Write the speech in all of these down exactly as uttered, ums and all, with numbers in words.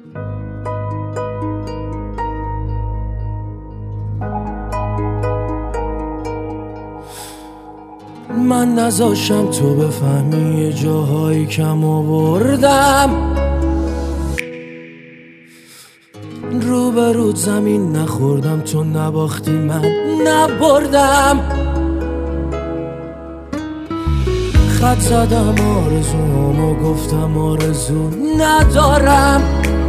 من نذاشم تو بفهمی یه جاهایی کم آوردم، رو به رود زمین نخوردم، تو نباختی من نبردم. خط زدم آرزوامو گفتم آرزو ندارم،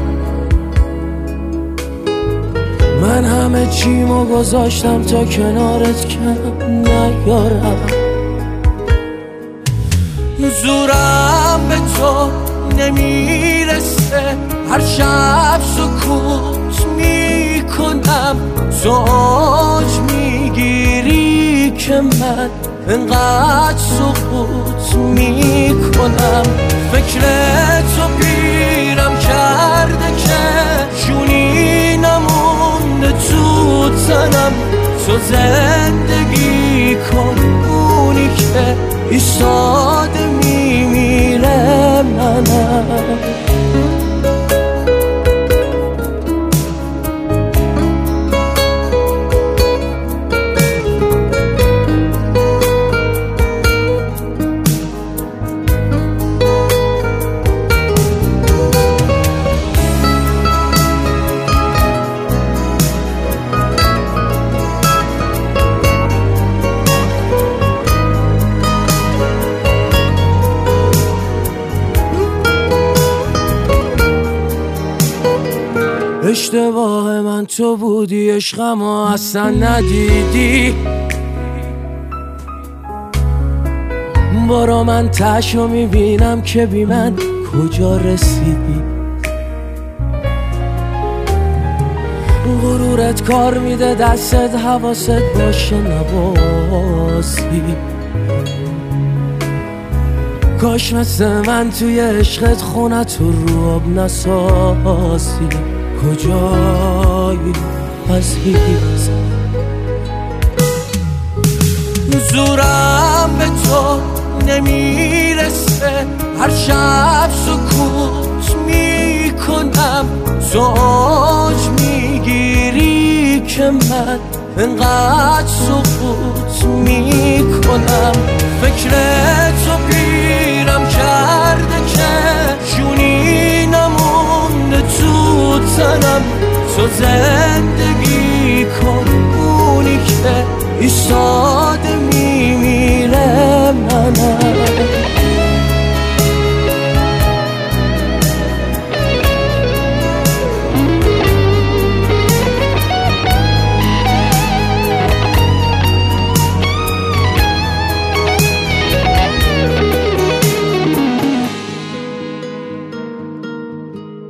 من همه چیمو گذاشتم تا کنارت کم نیارم. زورم به تو نمیرسه، هر شب سکوت میکنم، تو آج میگیری که من انقدر سکوت میکنم. فکر تو پیرم کرده که جونی نمونده تو تنم، تو زندگی کن اونی که ایستاده میمیره منم. اشتباه من تو بودی، عشقم اصلا ندیدی، بارا من تشو میبینم که بی من کجا رسیدی. غرورت کار میده دستت، حواست باشه نباسی. کاش مثل من توی عشقت خونت رو آب نساسی. کجایی عزیز؟ زورم به تو نمیرسه، هر شب سکوت میکنم، تو آج میگیری که من انقدر سکوت میکنم. فکر تو پیرم کرده که جونی نمونده تو تنم، تو زندگی کن اونی که ایستاده میمیره منم.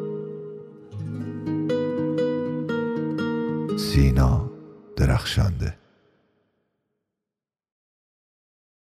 سینا درخشنده.